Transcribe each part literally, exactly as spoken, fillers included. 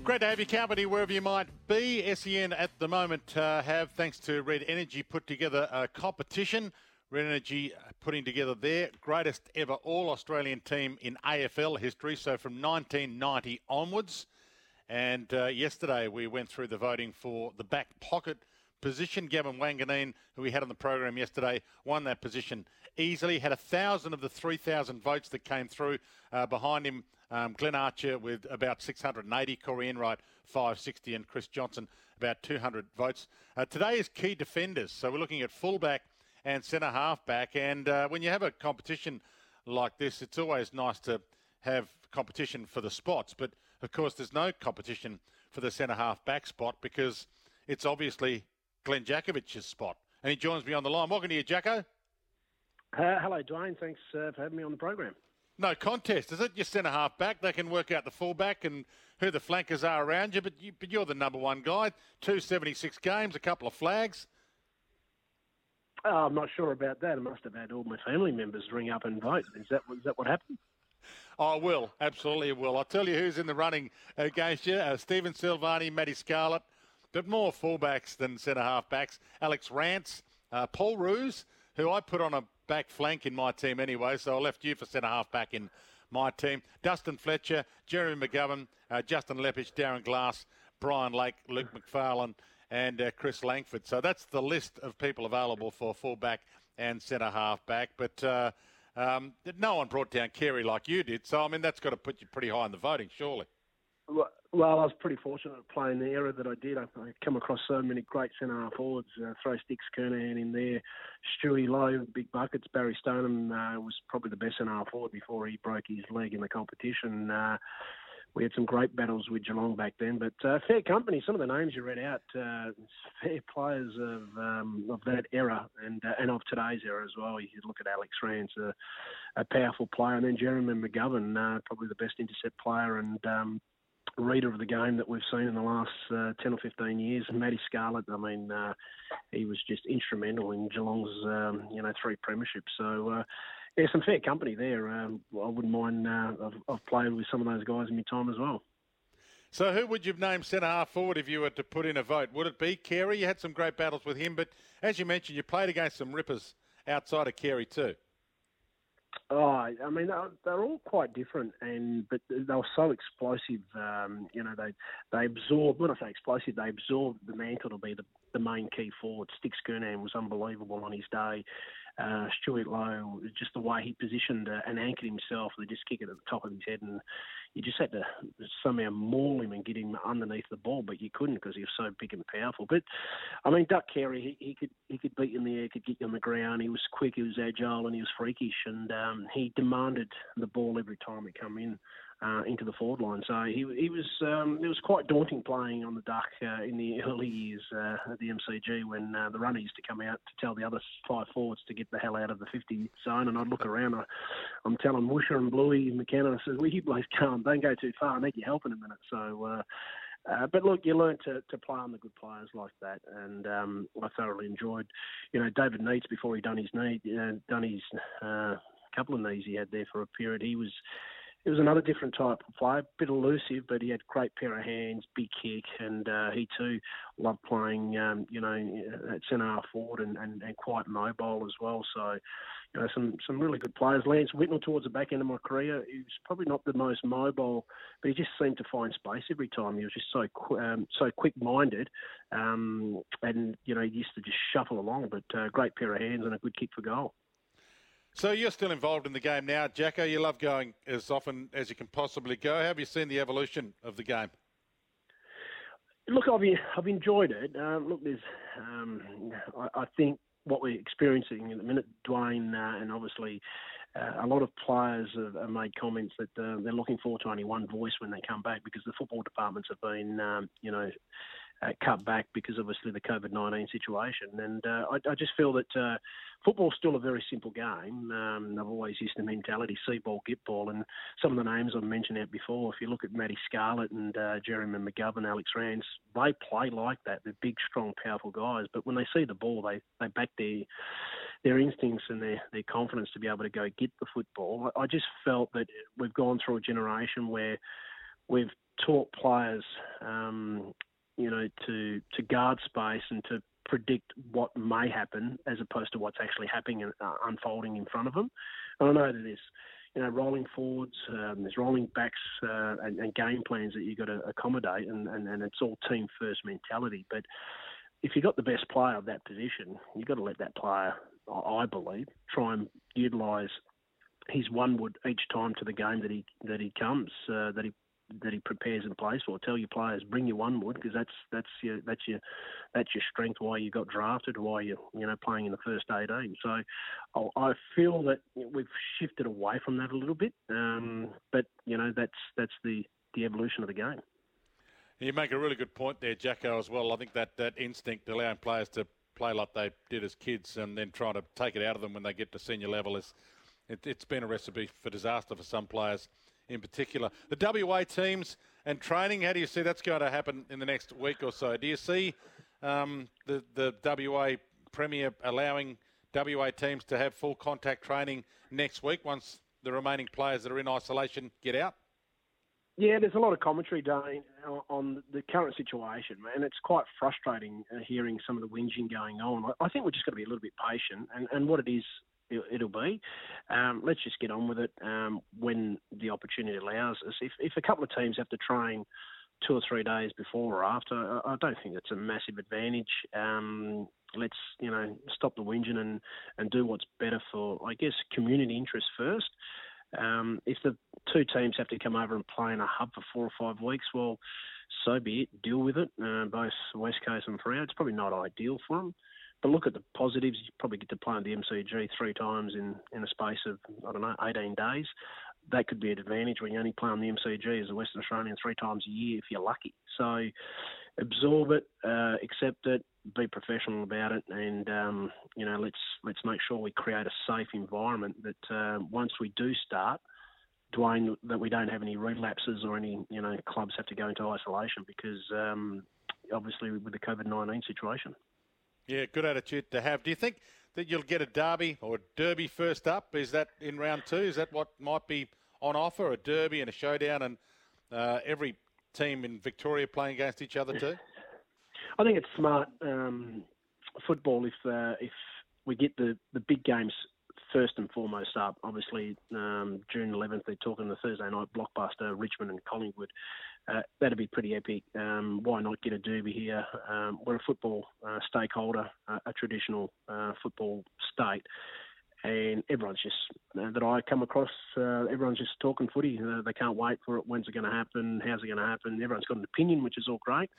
Great to have your company wherever you might be. S E N at the moment uh, have, thanks to Red Energy, put together a competition. Red Energy putting together their greatest ever all-Australian team in A F L history, so from nineteen ninety onwards. And uh, yesterday we went through the voting for the back pocket position. Gavin Wanganeen, who we had on the program yesterday, won that position easily. Had a thousand of the three thousand votes that came through. Uh, behind him, um, Glenn Archer with about six hundred eighty, Corey Enright five sixty, and Chris Johnson about two hundred votes. Uh, today is key defenders, so we're looking at fullback and centre halfback. And uh, when you have a competition like this, it's always nice to have competition for the spots. But of course, there's no competition for the centre halfback spot because it's obviously Glenn Jakovic's spot. And he joins me on the line. Welcome to you, Jacko. Uh, hello, Dwayne. Thanks uh, for having me on the program. No contest, is it? Your centre half back. They can work out the fullback and who the flankers are around you, but, you, but you're the number one guy. two seventy-six games, a couple of flags. Oh, I'm not sure about that. I must have had all my family members ring up and vote. Is that, is that what happened? Oh, it will. Absolutely it will. I'll tell you who's in the running against you. Uh, Stephen Silvani, Matty Scarlett, but more fullbacks than centre half-backs. Alex Rance, uh, Paul Roos, who I put on a back flank in my team anyway, so I left you for centre half-back in my team. Dustin Fletcher, Jeremy McGovern, uh, Justin Leppich, Darren Glass, Brian Lake, Luke McFarlane, and uh, Chris Langford. So that's the list of people available for fullback and centre half-back. But uh, um, no one brought down Carey like you did, so I mean that's got to put you pretty high in the voting, surely. Well, I was pretty fortunate playing the era that I did. I, I come across so many great centre-half forwards. Uh, throw Sticks Kernahan in there, Stewie Lowe, big buckets. Barry Stoneham uh, was probably the best centre-half forward before he broke his leg in the competition. Uh, we had some great battles with Geelong back then, but uh, fair company. Some of the names you read out, uh, fair players of um, of that era and uh, and of today's era as well. You could look at Alex Rance, uh, a powerful player, and then Jeremy McGovern, uh, probably the best intercept player and um, reader of the game that we've seen in the last uh, ten or fifteen years. Matty Scarlett, I mean, uh, he was just instrumental in Geelong's, um, you know, three premierships. So, uh, yeah, some fair company there. Um, I wouldn't mind. Uh, I've, I've played with some of those guys in my time as well. So who would you name centre-half forward if you were to put in a vote? Would it be Carey? You had some great battles with him, but as you mentioned, you played against some rippers outside of Carey too. Oh, I mean, they're, they're all quite different, and but they were so explosive. Um, you know, they they absorbed. When I say explosive, they absorbed the mantle to be the, the main key forward. Sticks Kernahan was unbelievable on his day. Uh, Stuart Lowe, just the way he positioned uh, and anchored himself, they just kick it at the top of his head, and you just had to somehow maul him and get him underneath the ball, but you couldn't because he was so big and powerful. But I mean, Duck Carey, he, he could he could beat you in the air, could get you on the ground. He was quick, he was agile, and he was freakish, and um, he demanded the ball every time he come in. Uh, into the forward line, so he he was um, it was quite daunting playing on the Duck uh, in the early years uh, at the M C G when uh, the runner used to come out to tell the other five forwards to get the hell out of the fifty zone, and I'd look around. I, I'm telling Woosher and Bluey and McKenna, I says, "Well, you boys can't, don't go too far. I need your help in a minute." So. Uh, Uh, but look, you learn to, to play on the good players like that, and um, I thoroughly enjoyed, you know, David Neitz before he done his knee, uh, done his uh, couple of knees he had there for a period. He was. It was another different type of player, a bit elusive, but he had a great pair of hands, big kick, and uh, he too loved playing, um, you know, at centre-half forward and, and, and quite mobile as well. So, you know, some, some really good players. Lance Whitnell towards the back end of my career, he was probably not the most mobile, but he just seemed to find space every time. He was just so um, so quick-minded, um, and, you know, he used to just shuffle along, but uh, great pair of hands and a good kick for goal. So you're still involved in the game now, Jacko. You love going as often as you can possibly go. How have you seen the evolution of the game? Look, I've I've enjoyed it. Um, look, there's um, I, I think what we're experiencing at the minute, Dwayne, uh, and obviously uh, a lot of players have, have made comments that uh, they're looking forward to only one voice when they come back because the football departments have been, um, you know, uh, cut back because obviously the COVID nineteen situation. And uh, I, I just feel that uh, football's still a very simple game. Um, I've always used the mentality, see ball, get ball. And some of the names I've mentioned out before, if you look at Matty Scarlett and uh, Jeremy McGovern, Alex Rance, they play like that. They're big, strong, powerful guys. But when they see the ball, they, they back their their instincts and their, their confidence to be able to go get the football. I, I just felt that we've gone through a generation where we've taught players, um, you know, to to guard space and to predict what may happen as opposed to what's actually happening and uh, unfolding in front of them. And I know that there's, you know, rolling forwards, um, there's rolling backs uh, and, and game plans that you've got to accommodate, and, and, and it's all team first mentality. But if you've got the best player of that position, you've got to let that player, I believe, try and utilise his one wood each time to the game that he that he comes, uh, that he that he prepares and plays for. Tell your players, bring your one wood, because that's that's your that's your that's your strength. Why you got drafted, why you you know playing in the first eighteen. So I, I feel that we've shifted away from that a little bit, um, but you know that's that's the the evolution of the game. You make a really good point there, Jacko, as well. I think that that instinct, allowing players to play like they did as kids and then trying to take it out of them when they get to senior level, is it, it's been a recipe for disaster for some players in particular. The W A teams and training, how do you see that's going to happen in the next week or so? Do you see um, the, the W A Premier allowing W A teams to have full contact training next week once the remaining players that are in isolation get out? Yeah, there's a lot of commentary done on the current situation, and it's quite frustrating uh, hearing some of the whinging going on. I think we're just got to be a little bit patient, and, and what it is, it'll be. Um, let's just get on with it um, when the opportunity allows us. If, if a couple of teams have to train two or three days before or after, I, I don't think that's a massive advantage. Um, let's, you know, stop the whinging and, and do what's better for, I guess, community interest first. Um, if the two teams have to come over and play in a hub for four or five weeks, well, so be it. Deal with it. Uh, both West Coast and Freo. It's probably not ideal for them. But look at the positives. You probably get to play in the M C G three times in, in a space of, I don't know, eighteen days. That could be an advantage when you only play on the M C G as a Western Australian three times a year if you're lucky. So absorb it, uh, accept it, be professional about it, and um, you know let's let's make sure we create a safe environment that uh, once we do start, Dwayne, that we don't have any relapses or any you know clubs have to go into isolation because um, obviously with the COVID nineteen situation. Yeah, good attitude to have. Do you think that you'll get a derby or a derby first up? Is that in round two? Is that what might be on offer, a derby and a showdown, and uh, every team in Victoria playing against each other too? I think it's smart um, football if uh, if we get the, the big games first and foremost up. Obviously, um, June eleventh, they're talking the Thursday night blockbuster, Richmond and Collingwood. Uh, that'd be pretty epic. Um, why not get a derby here? Um, we're a football uh, stakeholder, uh, a traditional uh, football state. And everyone's just, uh, that I come across, uh, everyone's just talking footy. Uh, they can't wait for it. When's it going to happen? How's it going to happen? Everyone's got an opinion, which is all great.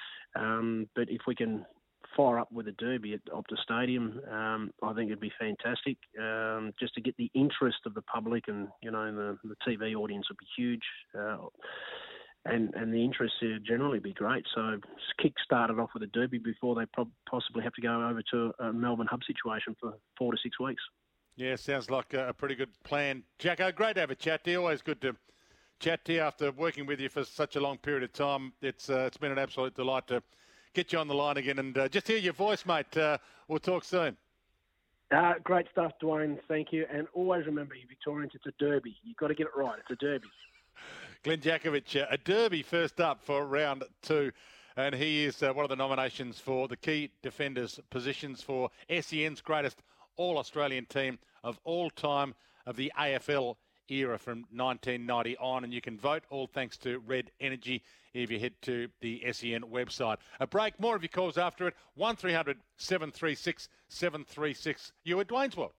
Um, but if we can fire up with a derby at Optus Stadium, um, I think it'd be fantastic. Um, just to get the interest of the public and, you know, the, the T V audience would be huge. Uh, and, and the interest here generally be great. So kick started off with a derby before they pro- possibly have to go over to a Melbourne hub situation for four to six weeks. Yeah, sounds like a pretty good plan. Jacko, great to have a chat to you. Always good to chat to you after working with you for such a long period of time. It's uh, it's been an absolute delight to get you on the line again and uh, just hear your voice, mate. Uh, we'll talk soon. Uh, great stuff, Dwayne. Thank you. And always remember, you Victorians, it's a derby. You've got to get it right. It's a derby. Glenn Jakovich, uh, a derby first up for round two. And he is uh, one of the nominations for the key defenders positions for S E N's greatest all-Australian team of all time of the A F L era from nineteen ninety on. And you can vote, all thanks to Red Energy, if you head to the S E N website. A break, more of your calls after it. one three hundred seven three six seven three six. You at Dwayne's World.